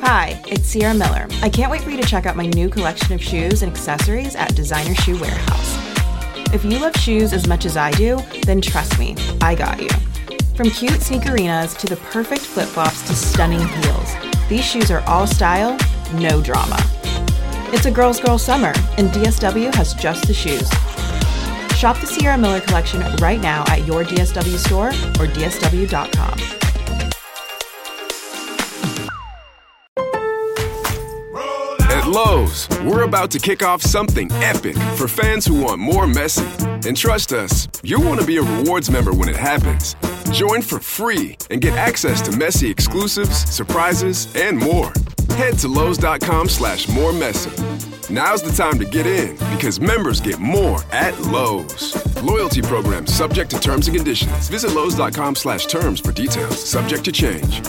Hi, it's Sierra Miller. I can't wait for you to check out my new collection of shoes and accessories at Designer Shoe Warehouse. If you love shoes as much as I do, then trust me, I got you. From cute sneakerinas to the perfect flip-flops to stunning heels, these shoes are all style, no drama. It's a girl's girl summer, and DSW has just the shoes. Shop the Sierra Miller collection right now at your DSW store or dsw.com. At Lowe's, we're about to kick off something epic for fans who want more Messi. And trust us, you'll want to be a rewards member when it happens. Join for free and get access to Messi exclusives, surprises, and more. Head to Lowe's.com/moremessy. Now's the time to get in because members get more at Lowe's. Loyalty program subject to terms and conditions. Visit Lowe's.com/terms for details. Subject to change.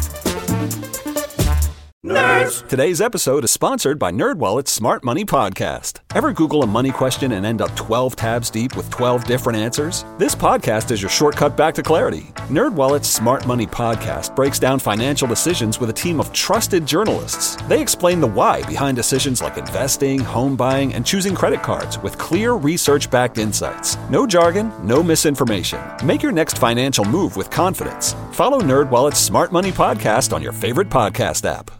Nerds! Today's episode is sponsored by NerdWallet's Smart Money Podcast. Ever Google a money question and end up 12 tabs deep with 12 different answers? This podcast is your shortcut back to clarity. NerdWallet's Smart Money Podcast breaks down financial decisions with a team of trusted journalists. They explain the why behind decisions like investing, home buying, and choosing credit cards with clear research-backed insights. No jargon, no misinformation. Make your next financial move with confidence. Follow NerdWallet's Smart Money Podcast on your favorite podcast app.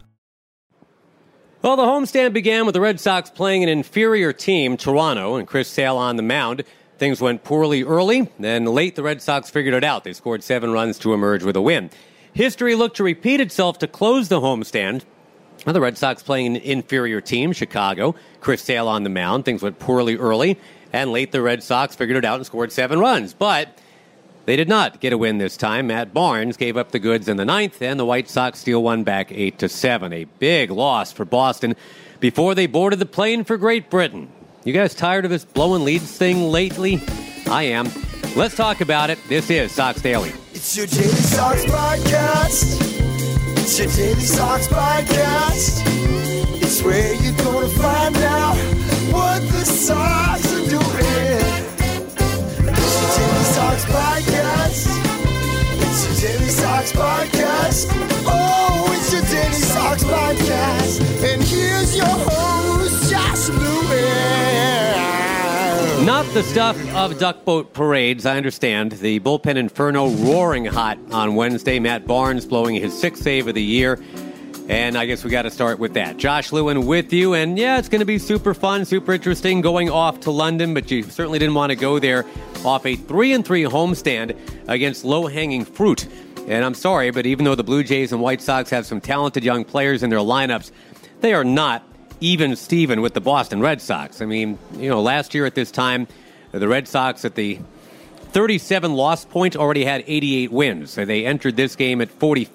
Well, the homestand began with the Red Sox playing an inferior team, Toronto, and Chris Sale on the mound. Things went poorly early, then late the Red Sox figured it out. They scored 7 runs to emerge with a win. History looked to repeat itself to close the homestand. Now, the Red Sox playing an inferior team, Chicago. Chris Sale on the mound. Things went poorly early, and late the Red Sox figured it out and scored 7 runs. But they did not get a win this time. Matt Barnes gave up the goods in the 9th, and the White Sox steal one back 8-7. A big loss for Boston before they boarded the plane for Great Britain. You guys tired of this blowing leads thing lately? I am. Let's talk about it. This is Sox Daily. It's your Daily Sox Podcast. It's your Daily Sox Podcast. It's where you're going to find out what the Sox are doing. It's your Daily Sox Podcast. It's your Daily Sox Podcast. Oh, it's your Daily Sox Podcast. And here's your host, Josh Lewin. Not the stuff of duck boat parades, I understand. The bullpen inferno roaring hot on Wednesday. Matt Barnes blowing his 6th save of the year. And I guess we got to start with that. Josh Lewin with you. And yeah, it's going to be super fun, super interesting going off to London, but you certainly didn't want to go there off a 3-3 homestand against low-hanging fruit. And I'm sorry, but even though the Blue Jays and White Sox have some talented young players in their lineups, they are not even Steven with the Boston Red Sox. I mean, last year at this time, the Red Sox at the 37 loss point already had 88 wins. So they entered this game at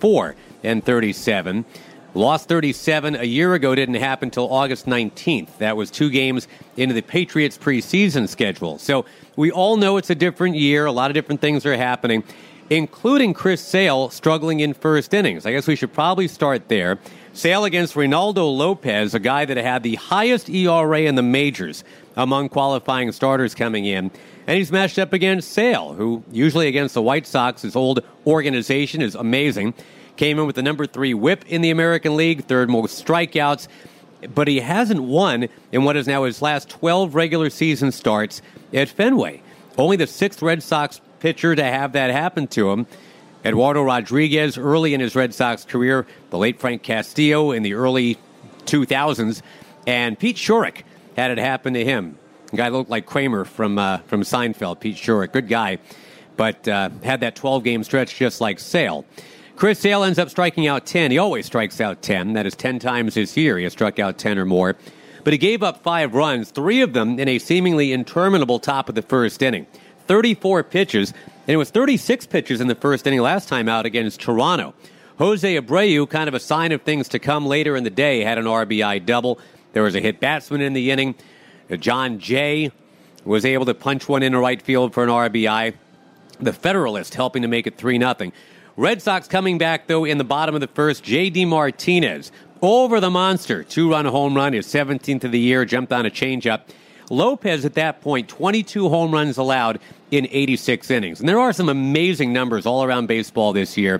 44-37. Lost 37 a year ago, didn't happen until August 19th. That was 2 games into the Patriots' preseason schedule. So we all know it's a different year. A lot of different things are happening, including Chris Sale struggling in first innings. I guess we should probably start there. Sale against Reynaldo Lopez, a guy that had the highest ERA in the majors among qualifying starters coming in. And he's matched up against Sale, who usually against the White Sox, his old organization, is amazing. Came in with the number 3 whip in the American League, 3rd most strikeouts, but he hasn't won in what is now his last 12 regular season starts at Fenway. Only the 6th Red Sox pitcher to have that happen to him. Eduardo Rodriguez early in his Red Sox career, the late Frank Castillo in the early 2000s, and Pete Schurik had it happen to him. A guy looked like Kramer from Seinfeld, Pete Schurik, good guy, but had that 12-game stretch just like Sale. Chris Sale ends up striking out 10. He always strikes out 10. That is 10 times this year he has struck out 10 or more. But he gave up 5 runs, 3 of them in a seemingly interminable top of the first inning. 34 pitches, and it was 36 pitches in the first inning last time out against Toronto. Jose Abreu, kind of a sign of things to come later in the day, had an RBI double. There was a hit batsman in the inning. John Jay was able to punch one into right field for an RBI. The Federalist helping to make it 3-0. Red Sox coming back, though, in the bottom of the first. J.D. Martinez over the monster. 2-run home run, his 17th of the year, jumped on a changeup. Lopez, at that point, 22 home runs allowed in 86 innings. And there are some amazing numbers all around baseball this year.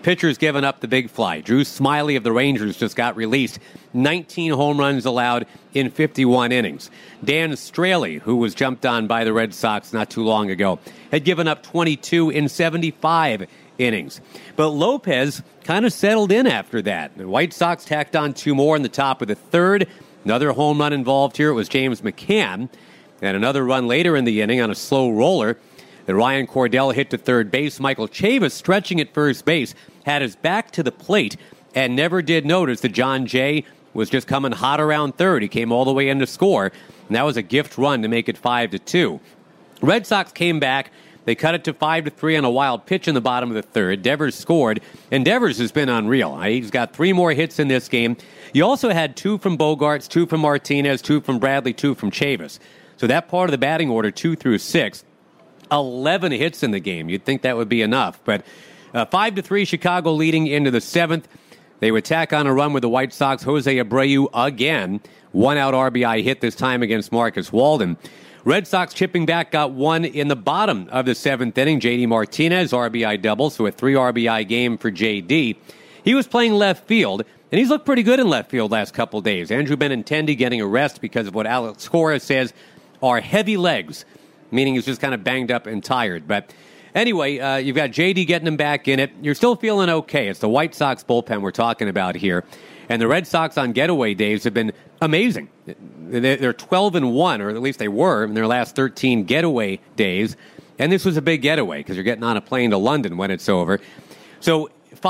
pitchers giving up the big fly. Drew Smiley of the Rangers just got released. 19 home runs allowed in 51 innings. Dan Straley, who was jumped on by the Red Sox not too long ago, had given up 22 in 75 innings. But Lopez kind of settled in after that. The White Sox tacked on 2 more in the top of the third. Another home run involved here. It was James McCann. And another run later in the inning on a slow roller that Ryan Cordell hit to third base. Michael Chavis, stretching at first base, had his back to the plate and never did notice that John Jay was just coming hot around third. He came all the way in to score, and that was a gift run to make it 5-2. Red Sox came back. They cut it to 5-3 on a wild pitch in the bottom of the third. Devers scored, and Devers has been unreal. He's got 3 more hits in this game. You also had 2 from Bogaerts, 2 from Martinez, 2 from Bradley, 2 from Chavis. So that part of the batting order, 2 through 6, 11 hits in the game. You'd think that would be enough. But 5-3, Chicago leading into the 7th. They would tack on a run with the White Sox. Jose Abreu again. 1-out RBI hit this time against Marcus Walden. Red Sox chipping back got 1 in the bottom of the 7th inning. J.D. Martinez, RBI double, so a 3 RBI game for J.D. He was playing left field, and he's looked pretty good in left field last couple days. Andrew Benintendi getting a rest because of what Alex Cora says are heavy legs, meaning he's just kind of banged up and tired. But anyway, you've got J.D. getting him back in it. You're still feeling okay. It's the White Sox bullpen we're talking about here. And the Red Sox on getaway days have been amazing. They're 12-1, or at least they were in their last 13 getaway days. And this was a big getaway because you're getting on a plane to London when it's over. So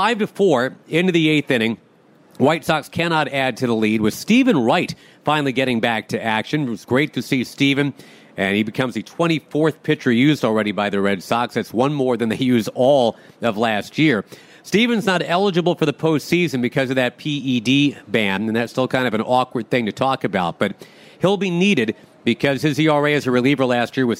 5-4 into the 8th inning. White Sox cannot add to the lead with Stephen Wright finally getting back to action. It was great to see Stephen, and he becomes the 24th pitcher used already by the Red Sox. That's 1 more than they used all of last year. Stephen's not eligible for the postseason because of that PED ban, and that's still kind of an awkward thing to talk about, but he'll be needed because his ERA as a reliever last year was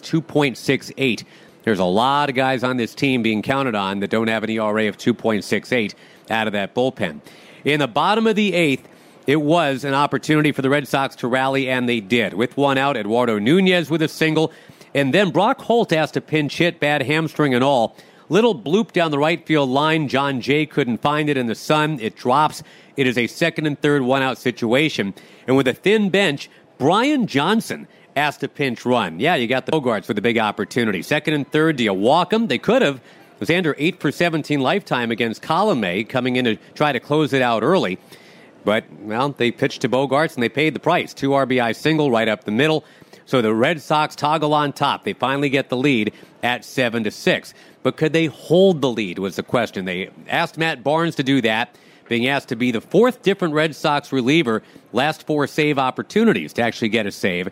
2.68. There's a lot of guys on this team being counted on that don't have an ERA of 2.68 out of that bullpen. In the bottom of the 8th, it was an opportunity for the Red Sox to rally, and they did. With 1 out, Eduardo Nunez with a single, and then Brock Holt asked a pinch hit, bad hamstring and all. Little bloop down the right field line. John Jay couldn't find it in the sun. It drops. It is a 2nd and 3rd 1-out situation. And with a thin bench, Brian Johnson asked a pinch run. Yeah, you got the Bogaerts with a big opportunity. 2nd and 3rd, do you walk them? They could have. It was Xander 8 for 17 lifetime against Colomé, coming in to try to close it out early. But, well, they pitched to Bogaerts and they paid the price. 2 RBI single right up the middle. So the Red Sox toggle on top. They finally get the lead at 7-6. But could they hold the lead was the question. They asked Matt Barnes to do that, being asked to be the 4th different Red Sox reliever, last 4 save opportunities to actually get a save.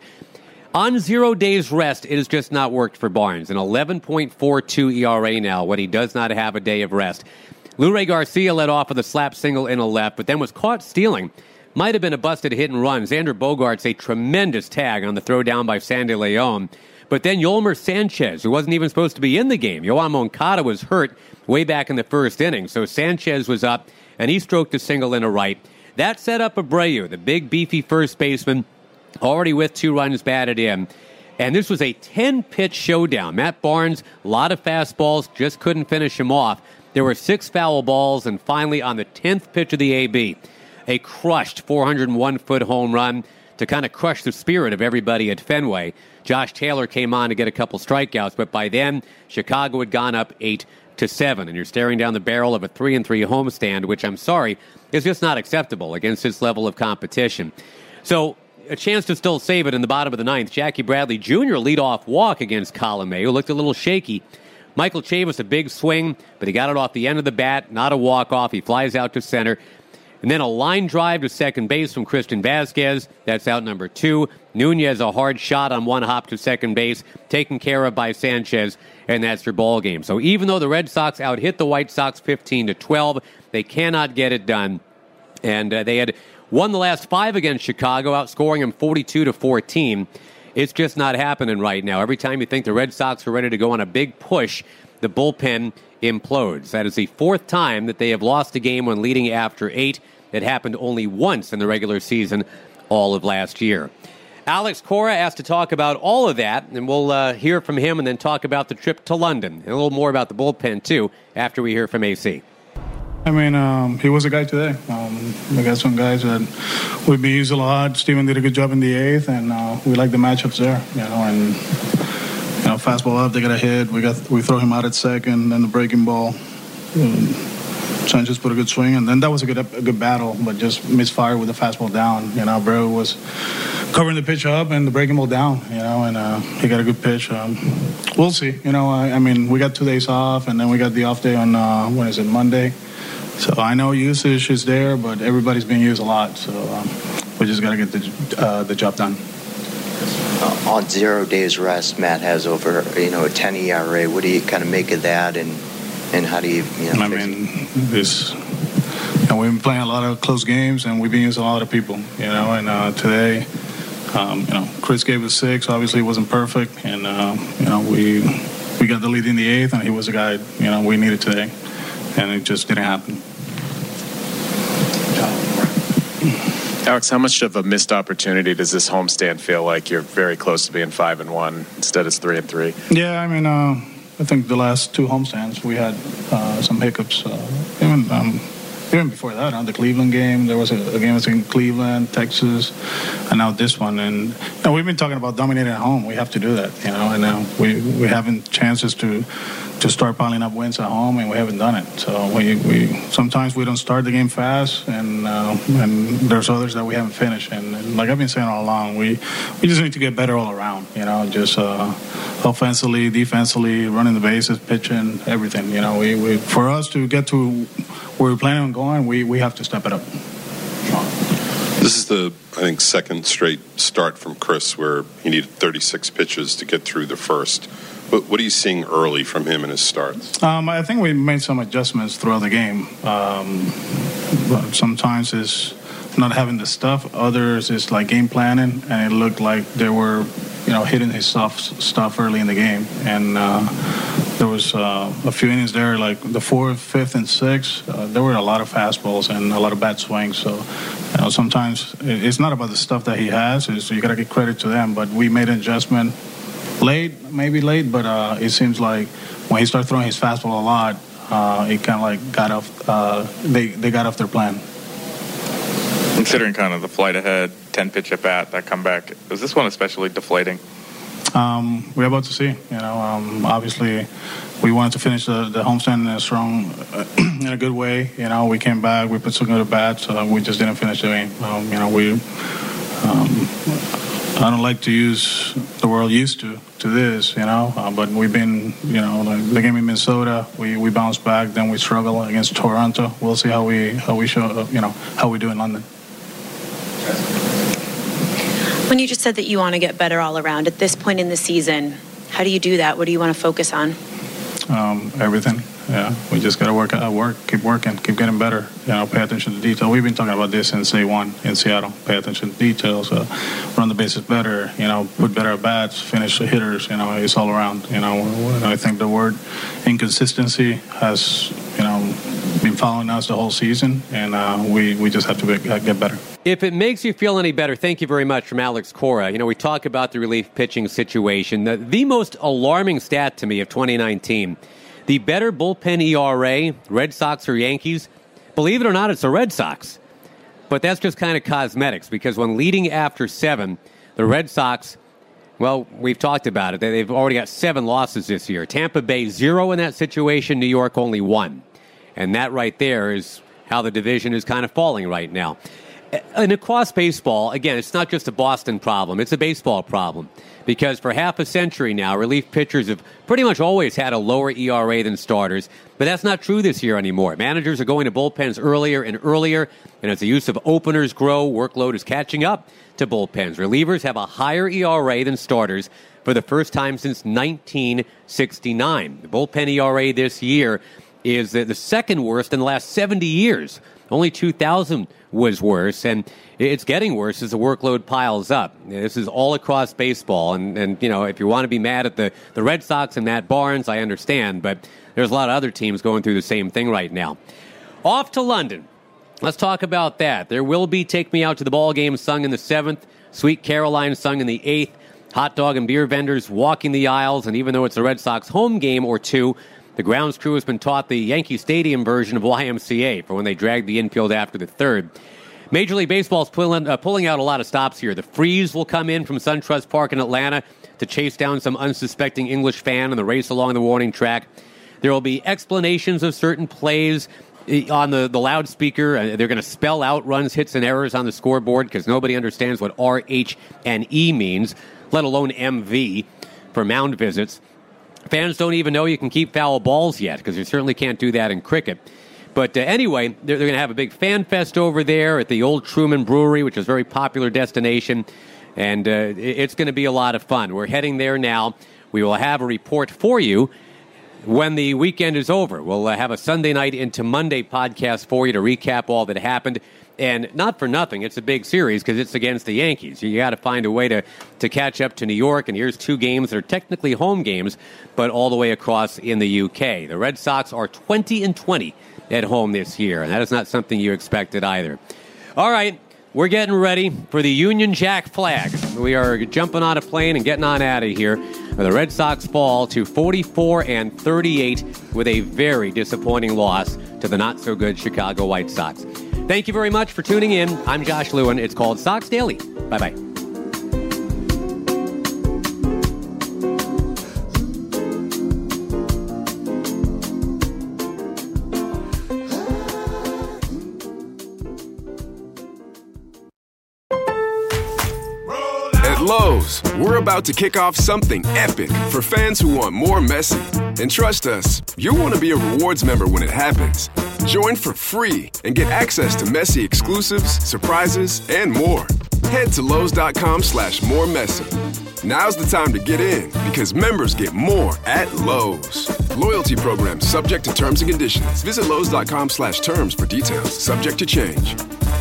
On 0 days rest, it has just not worked for Barnes. An 11.42 ERA now when he does not have a day of rest. Luray Garcia led off with a slap single in a left, but then was caught stealing. Might have been a busted hit and run. Xander Bogaerts, a tremendous tag on the throw down by Sandy Leon. But then Yolmer Sanchez, who wasn't even supposed to be in the game. Yoan Moncada was hurt way back in the 1st inning. So Sanchez was up, and he stroked a single in a right. That set up Abreu, the big, beefy first baseman, already with 2 runs batted in. And this was a 10-pitch showdown. Matt Barnes, a lot of fastballs, just couldn't finish him off. There were 6 foul balls, and finally on the 10th pitch of the AB, a crushed 401-foot home run to kind of crush the spirit of everybody at Fenway. Josh Taylor came on to get a couple strikeouts, but by then, Chicago had gone up 8-7, and you're staring down the barrel of a 3-3 homestand, which I'm sorry is just not acceptable against this level of competition. So a chance to still save it in the bottom of the 9th. Jackie Bradley Jr. leadoff walk against Colomé, who looked a little shaky. Michael Chavis, a big swing, but he got it off the end of the bat, not a walk-off. He flies out to center. And then a line drive to second base from Christian Vasquez. That's out number 2. Nunez, a hard shot on 1 hop to second base, taken care of by Sanchez, and that's your ball game. So even though the Red Sox out-hit the White Sox 15-12, they cannot get it done. And they had won the last 5 against Chicago, outscoring them 42-14. It's just not happening right now. Every time you think the Red Sox are ready to go on a big push, the bullpen implodes. That is the 4th time that they have lost a game when leading after 8. It happened only once in the regular season all of last year. Alex Cora asked to talk about all of that, and we'll hear from him and then talk about the trip to London. And a little more about the bullpen, too, after we hear from AC. I mean, he was a guy today. We got some guys that we've been used a lot. Steven did a good job in the 8th, and we like the matchups there, and fastball up, they got a hit. We throw him out at second, then the breaking ball. Sanchez put a good swing, and then that was a good battle, but just misfired with the fastball down. Abreu was covering the pitch up and the breaking ball down, and he got a good pitch. We'll see. I mean, we got 2 days off, and then we got the off day on, Monday. So I know usage is there, but everybody's being used a lot, so we just got to get the job done. On 0 days rest, Matt has over, a 10 ERA. What do you kind of make of that, and how do you, I mean, we've been playing a lot of close games, and we've been using a lot of people, and today, Chris gave us 6. Obviously, it wasn't perfect, and, we got the lead in the 8th, and he was a guy, we needed today, and it just didn't happen. Alex, how much of a missed opportunity does this homestand feel like? You're very close to being 5-1 instead it's 3-3. Yeah, I mean, I think the last 2 homestands we had some hiccups. Even before that, the Cleveland game, there was a game in Cleveland, Texas, and now this one. And we've been talking about dominating at home. We have to do that, and we haven't chances to start piling up wins at home, and we haven't done it. So we sometimes we don't start the game fast, and there's others that we haven't finished. And like I've been saying all along, we just need to get better all around. Just offensively, defensively, running the bases, pitching, everything. We for us to get to where we're planning on going, we have to step it up. This is the, I think, second straight start from Chris where he needed 36 pitches to get through the first. What are you seeing early from him in his starts? I think we made some adjustments throughout the game. Sometimes it's not having the stuff. Others is like game planning, and it looked like they were, hitting his soft stuff early in the game. And there was a few innings there, like the 4th, 5th, and 6th. There were a lot of fastballs and a lot of bad swings. So sometimes it's not about the stuff that he has. So you got to give credit to them. But we made an adjustment. Maybe late, but it seems like when he started throwing his fastball a lot, it kind of like got off. They got off their plan. Considering kind of the flight ahead, 10-pitch at bat, that comeback, is this one especially deflating? We're about to see. Obviously, we wanted to finish the homestand in a good way. We came back, we put some good at bats, so we just didn't finish the game. I don't like to use the word used to this, but we've been, the game in Minnesota, we bounced back, then we struggle against Toronto. We'll see how we show, how we do in London. When you just said that you want to get better all around at this point in the season, how do you do that? What do you want to focus on? Everything. Yeah, we just got to keep working, keep getting better. Pay attention to detail. We've been talking about this since day one in Seattle. Pay attention to details, run the bases better, put better at bats, finish the hitters, it's all around. I think the word inconsistency has, been following us the whole season, and we just have to get better. If it makes you feel any better, thank you very much from Alex Cora. We talk about the relief pitching situation. The most alarming stat to me of 2019, the better bullpen ERA, Red Sox or Yankees, believe it or not, it's the Red Sox. But that's just kind of cosmetics, because when leading after 7, the Red Sox, well, we've talked about it. They've already got 7 losses this year. Tampa Bay 0 in that situation, New York only 1. And that right there is how the division is kind of falling right now. And across baseball, again, it's not just a Boston problem. It's a baseball problem. Because for half a century now, relief pitchers have pretty much always had a lower ERA than starters. But that's not true this year anymore. Managers are going to bullpens earlier and earlier. And as the use of openers grow, workload is catching up to bullpens. Relievers have a higher ERA than starters for the first time since 1969. The bullpen ERA this year is the second worst in the last 70 years. Only 2000 was worse, and it's getting worse as the workload piles up. This is all across baseball, and if you want to be mad at the Red Sox and Matt Barnes, I understand, but there's a lot of other teams going through the same thing right now. Off to London. Let's talk about that. There will be Take Me Out to the Ball Game sung in the 7th, Sweet Caroline sung in the 8th, hot dog and beer vendors walking the aisles, and even though it's a Red Sox home game or two, The grounds crew has been taught the Yankee Stadium version of YMCA for when they drag the infield after the third. Major League Baseball is pulling out a lot of stops here. The Freeze will come in from SunTrust Park in Atlanta to chase down some unsuspecting English fan in the race along the warning track. There will be explanations of certain plays on the loudspeaker. They're going to spell out runs, hits, and errors on the scoreboard because nobody understands what R, H, and E means, let alone MV for mound visits. Fans don't even know you can keep foul balls yet because you certainly can't do that in cricket. But anyway, they're going to have a big fan fest over there at the Old Truman Brewery, which is a very popular destination, and it's going to be a lot of fun. We're heading there now. We will have a report for you when the weekend is over. We'll have a Sunday night into Monday podcast for you to recap all that happened. And not for nothing, it's a big series because it's against the Yankees. You got to find a way to catch up to New York, and here's two games that are technically home games, but all the way across in the UK. The Red Sox are 20-20 at home this year, and that is not something you expected either. All right, we're getting ready for the Union Jack flag. We are jumping on a plane and getting on out of here. The Red Sox fall to 44-38 with a very disappointing loss to the not-so-good Chicago White Sox. Thank you very much for tuning in. I'm Josh Lewin. It's called Sox Daily. Bye-bye. At Lowe's, we're about to kick off something epic for fans who want more Messi. And trust us, you'll want to be a rewards member when it happens. Join for free and get access to Messi exclusives, surprises, and more. Head to Lowe's.com/moremessy. Now's the time to get in because members get more at Lowe's. Loyalty program subject to terms and conditions. Visit Lowe's.com/terms for details. Subject to change.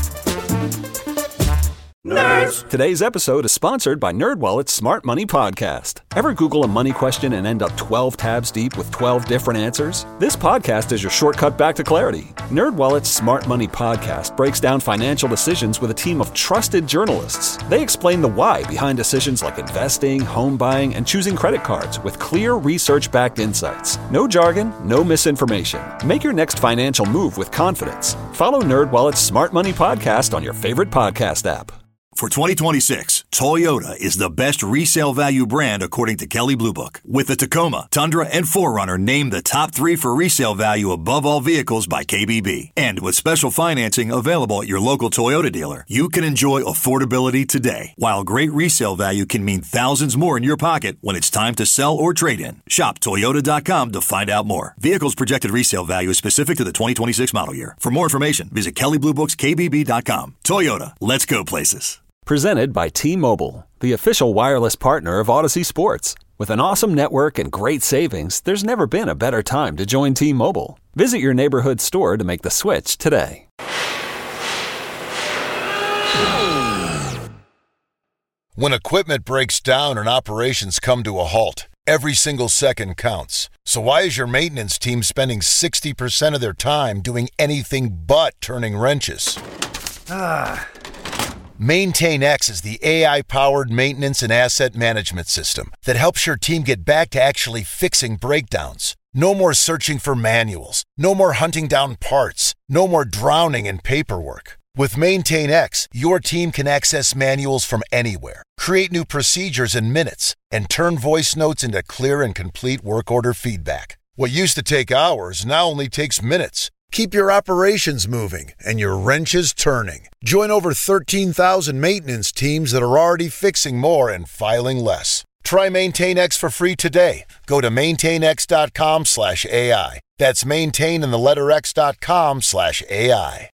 Nerds! Today's episode is sponsored by NerdWallet's Smart Money Podcast. Ever Google a money question and end up 12 tabs deep with 12 different answers? This podcast is your shortcut back to clarity. NerdWallet's Smart Money Podcast breaks down financial decisions with a team of trusted journalists. They explain the why behind decisions like investing, home buying, and choosing credit cards with clear research-backed insights. No jargon, no misinformation. Make your next financial move with confidence. Follow NerdWallet's Smart Money Podcast on your favorite podcast app. For 2026, Toyota is the best resale value brand according to Kelley Blue Book. With the Tacoma, Tundra, and 4Runner named the top 3 for resale value above all vehicles by KBB. And with special financing available at your local Toyota dealer, you can enjoy affordability today, while great resale value can mean thousands more in your pocket when it's time to sell or trade in. Shop Toyota.com to find out more. Vehicles projected resale value is specific to the 2026 model year. For more information, visit KelleyBlueBooksKBB.com. Toyota, let's go places. Presented by T-Mobile, the official wireless partner of Odyssey Sports. With an awesome network and great savings, there's never been a better time to join T-Mobile. Visit your neighborhood store to make the switch today. When equipment breaks down and operations come to a halt, every single second counts. So why is your maintenance team spending 60% of their time doing anything but turning wrenches? MaintainX is the AI-powered maintenance and asset management system that helps your team get back to actually fixing breakdowns. No more searching for manuals. No more hunting down parts. No more drowning in paperwork. With MaintainX, your team can access manuals from anywhere, create new procedures in minutes, and turn voice notes into clear and complete work order feedback. What used to take hours now only takes minutes. Keep your operations moving and your wrenches turning. Join over 13,000 maintenance teams that are already fixing more and filing less. Try MaintainX for free today. Go to maintainx.com/AI. That's maintain and the letter X.com/AI.